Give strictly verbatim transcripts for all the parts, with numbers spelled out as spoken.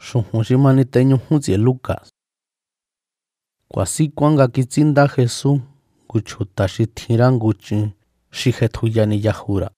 Xujun xi mani teñu jún tse'e Lucas. Kuasikuan nga kitsinda Jesús ngu chuta xi tjinra ngu ch'in xi jetjuyani yajura.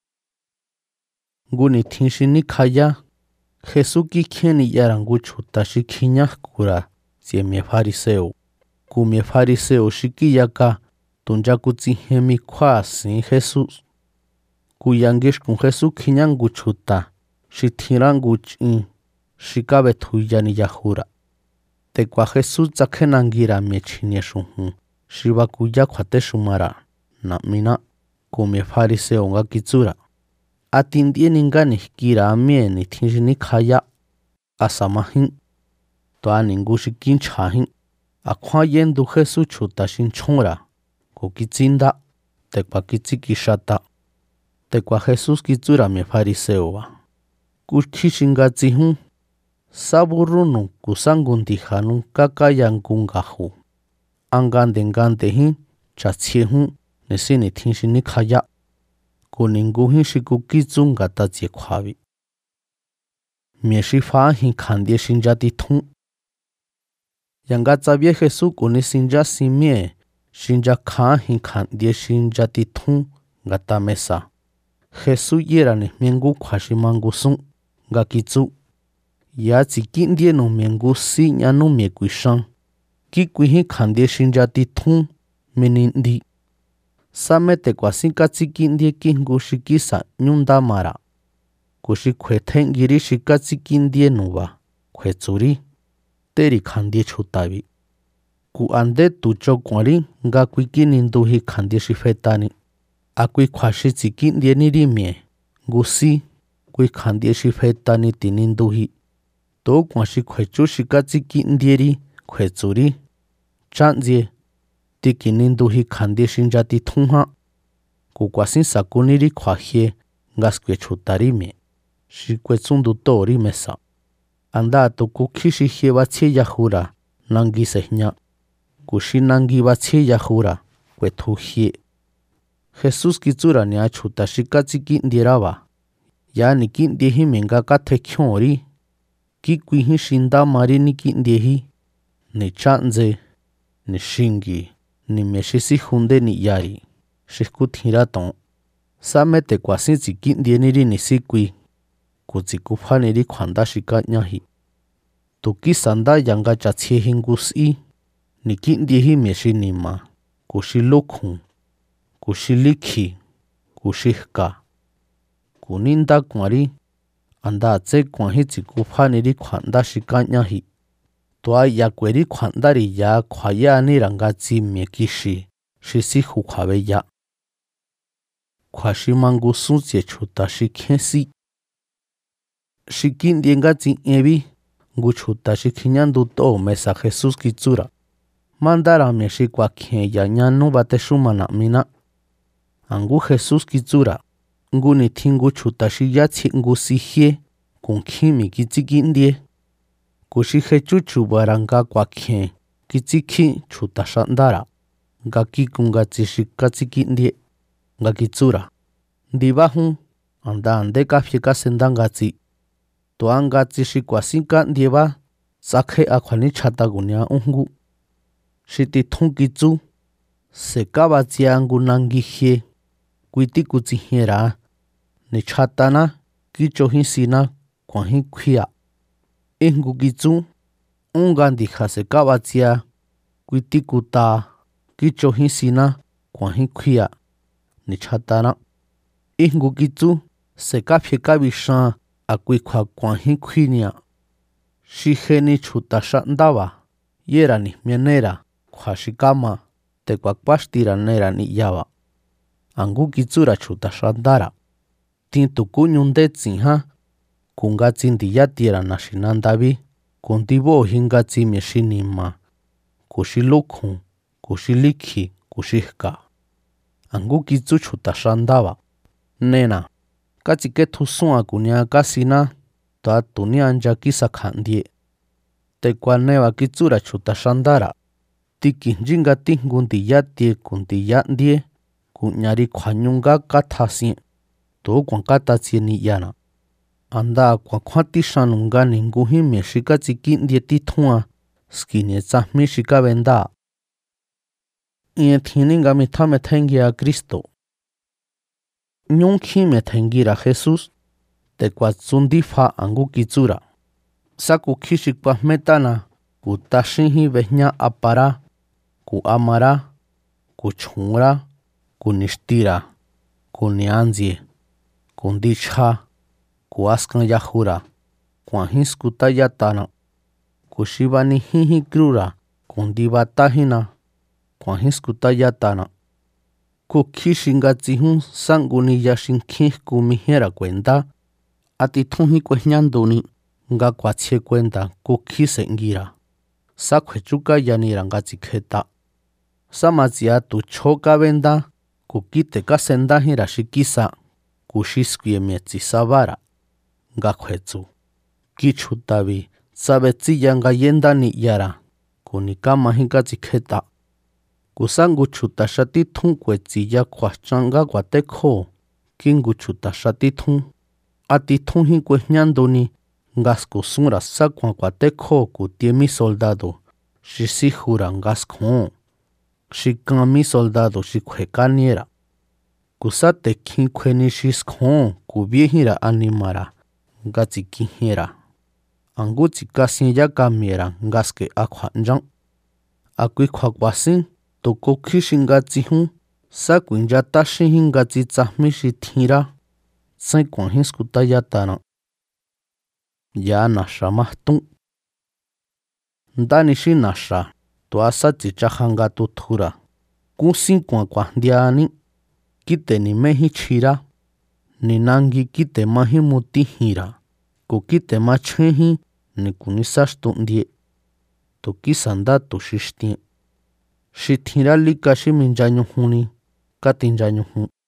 Ngu nitjin xi nikjaya, Jesús kikjien ni'yara ngu chuta xi kjiñá jkura tse'e mi̱e̱ fariseo. Ngu mi̱e̱ fariseo xi kíyaka tu̱ nchakutsijien mi kjuáa̱ si̱n Jesús. Kuya ngixkun Jesús kjiñá ngu chuta xi tjinrá ngu ch'in xi kábetjuyani yajura. Tekua Jesús tsakjenanguira̱ mi̱e̱ chji̱nie̱ xujun xi bakuyá kjuatexumara̱ na̱'miná ngu mi̱e̱ fariseo nga kitsúra̱: —¿A tind'íeni ngá ni̱jkira̱a míée̱ nitjin xi nikjayá? ¿Asa majín? Tu̱a ningu xi kinchja̱jín. A̱kjúán yéndu Jesús chuta xi nchjónra̱ ko̱ kitsíndá, te̱ku̱a̱ kitsíkixata. Te̱ku̱a̱ Jesús kitsúra̱ mi̱e̱ fariseoba̱: —¿Kúkji xi ngatsijún? ¿Sá búrrúnu̱ ku̱ sá ngu ndi̱ja̱nu kákáya ngu nga̱ju̱? ¿A ngande̱ ngande̱jín cha̱tsjiejún ni̱sín ni̱tjin xi níkjayá? Ko̱ ni̱ngujín xi kukítsú nga̱ta tsi̱e̱ kju̱a̱bi̱. Mi̱e̱ xi fa'ájin kja̱ndie xi nchatitjún. Ya̱nga tsabíé Jesús ku̱ nisinchásin míée̱ xi nchakjaájin kja̱ndie xi nchatitjún nga̱ta mesa̱, Jesús yéra̱ ni̱jmie ngú kju̱a̱ xi mangusún nga kitsú: —Ya̱a tsi̱kí'ndienu̱ mi̱e̱ ngu sí ñanú mi̱e̱ ku̱i̱xan, kíkuijín kja̱ndie xi nchatitjún mi ni'ndi. Sámé te̱ ku̱a̱sín kátsíkí'ndie kíjngu xi kísa̱ ʼñú ndá mara̱. Ku̱ xi kju̱e̱tjéngirí xi kátsíkíndienu̱ba̱ kju̱e̱tsu̱rí: —Téri̱ kja̱ndie chju̱ta̱bi̱. Ku̱ a̱ndé tu̱ choku̱a̱nrí nga kui kíninduji kja̱ndie xi fetani. A kui kju̱a̱ xi tsi̱kí'ndienírí mi̱e̱ ngu sí, kui kja̱ndie xi fetani ti̱ninduji. Tu̱úku̱a̱n xi kju̱e̱chú xi kátsíkí'ndierí kju̱e̱tsu̱rí: —Chá'ndsie, tiki̱ninduji kja̱ndie xi nchatitjún ján. Ku̱ ku̱a̱sín sa̱kunírí kju̱a̱jie nga sku̱e̱ chju̱ta̱rí mi̱e̱ xi kuetsúndutóo̱rí mesa̱. A̱ndáa̱ tu̱ kukjí xi jie batsjíé yajura̱ nangi se̱jña, ku̱ xi nangi batsjíé yajura̱ ku̱e̱tju jie. Jesús kitsúra̱ ni̱a chju̱ta̱ xi kátsíkí'ndierába̱: —Ya̱a ni̱kí'ndiejí mi̱e̱ nga kátjekjíóo̱nrí. Kíkuijín xi ndá marí níkí'ndiejí, ni̱ chá'ndse, ni̱ xingi̱, ni̱ mi̱e̱ xi síjundé ni'yari̱ xi jkútjinrá to̱on. Sámé te̱ ku̱a̱sín tsi̱kí'ndienírí ni̱síkui ku̱ tsi̱kufánirí kju̱a̱ndá xi ká'ñáji. Tu̱ kísa̱ ndá ya̱nga cha̱tsjieji ngu s'í, ni̱kí'ndiejí mi̱e̱ xi ni̱ma̱, ku̱ xi lúkju̱n, ku̱ xi líkji̱, ku̱ xi jka̱. Ku̱ ní ndá ku̱a̱nrí, a̱ndaa̱ tsé ku̱a̱njín tsi̱kufánirí kju̱a̱ndá xi ká'ñáji. Tu̱a ya̱ ku̱e̱rí kju̱a̱ndári̱ ya̱a kju̱a̱yáaníra̱ ngatsi mi̱e̱ kixi̱ xi síju kju̱a̱beya. Kju̱a̱ xi mangusún tsi̱e̱ chju̱ta̱ xi kjén sí. Xi kí'ndie ngátsi ienbí ngu chju̱ta̱ xi kjiñándut'óo̱ mesa̱ Jesús kitsúra̱: —Mándára̱ mi̱e̱ xi ku̱a̱kji̱e̱n ya̱ ñanú batexuma na̱'miná. A̱ngú Jesús kitsúra̱: —Ngu ni̱tjin ngu chju̱ta̱ xi yátsjie ngu si jíé ku̱ nkjín mi̱ kitsíkí'ndíé. Ku̱ xi jechú chu̱ba̱ra̱ nga ku̱a̱kji̱e̱n kitsíkjí chju̱ta̱ xandára̱ nga kíkun ngatsi xi kátsíkí'ndíé, nga kitsúra̱: —Ndibájún, a̱nda a̱ndé káfie kásendá ngatsi. Tu̱a ngatsi xi ku̱a̱sín kándiebá tsakje'a kju̱a̱níchjata ku̱nia újngú. Xi titjún kitsú: —Se̱ kábatsia ngu nangi jie, kui tíkutsijienra̱a. Ni̱chjataná kíchojín siná ku̱a̱njín kjúía̱. Íjngu kitsú: —Ún nga ndi̱ja̱ se̱ kábatsia, kui tíkutaa. Kíchojín siná ku̱a̱njín kjúía̱. Ni̱chjataná. Íjngu kitsú: —Se̱ káfie kábixan, a̱kui kju̱a̱ ku̱a̱njín kjúínia̱. Xi jeni chju̱ta̱ xandába̱ yéra̱ ni̱jmienéra̱ kju̱a̱ xi káma, te̱ku̱a̱ kúáxtira̱nera̱ ni'yaba̱. A̱ngú kitsúra̱ chju̱ta̱ xandára̱: —Tin tu̱kúñu ndé tsi̱nján, ku̱ ngatsi ndi̱yátiera̱ na̱xi̱nandabí, ku̱ ndibóo̱ji ngatsi mi̱e̱ xi ni̱ma̱, ku̱ xi lúkju̱n, ku̱ xi líkji̱, ku̱ xi jka̱. A̱ngú kitsú chju̱ta̱ xandába̱: —Nena̱, kátsikétjusúan ku̱nia kásiná, tu̱a tu̱ ní a nchakísa kja̱'ndie. Te̱ku̱a̱ neba̱ kitsúra̱ chju̱ta̱ xandára̱: —Tiki̱jnchí nga tíjngu ndi̱yátie ku̱ ndi̱yá'ndíé ku̱ 'ña̱ri kju̱a̱ñungá kátjasien, tu̱úku̱a̱n kátatsie ni'yana̱. anda kwa khwati shanunga ninguji me xika tsikin'ndie titjuan skine tsajmi xika benda. In tjini nga mitja metjengia Kristo. Ñunkjin metjengira Jesús, te kuatsu ndifa angu kitsura. Sakukji xi kuajmetana ku taxinji bejña apara, ku amara, ku chjunra, ku nixtira, ku ni'antsie, ku ndichja, ku askanyajura, kuajín skutayatana, ku xi banijín krura ku ndibatájina, kuajín skutayatana. Ku kji xi ngatsijún sangu niya xinkjín jku mijienra kuenda, a titjunjín kuejñanduni nga kuatsjie kuenda ku kji s'e̱nguira. Sá kjuechukayanira nga tsikjeta. Sá matsi'a tu chjo kabenda ku kite kasendájínra xi kisa, ku xi skue mi̱e̱ tsisabára̱ nga kjuetsu. Ki chjutabi tsabetsíya nga yenda ni'yara̱ ku nikámajín katsikjeta. Kusa ngu chu̱ta̱ xa titjún kuetsiya kju̱a̱jchan nga ku̱a̱tekjóo̱ ki ngu chu̱ta̱ xa titjún, a titjúnjín kuejñanduni nga skosúnra̱ sá ku̱a̱n ku̱a̱tekjóo̱ ku̱ tie mí soldado xi síjura̱ nga skjóo̱n, xi kan mí soldado xi kjuekániera̱. Kusa te̱kjin kjueni xi skjóo̱n ku̱ bíéjínra̱ anima̱ra̱ nga tsikijienra̱, a̱ngú tsikasien yáka mi̱e̱ra̱ nga ske'a kju̱a̱nchán. A kui kju̱a̱ ku̱a̱sín tu̱ kukjí xi ngatsijún sá ku̱i̱nchatáxínjín ngatsi tsajmí xi tjinrá, tsain ku̱a̱njín skutayatana. Ya̱a na̱xa̱ majtún. Ndáni xí na̱xa̱ tu̱a sá tsi̱chaja nga tutjura̱, kúsín ku̱a̱n ku̱a̱jndianí, kíte̱ ni̱méjín chjirá, ni̱nangi kíte̱ majín mutíjinra̱, ku̱ kíte̱ machjénjín ni̱ku̱ nisá xtu'ndie. Tu̱ kísa̱ ndá tu̱ xi xtien. Xi tjinrá líka xí minchañujunni, kátinchañujun.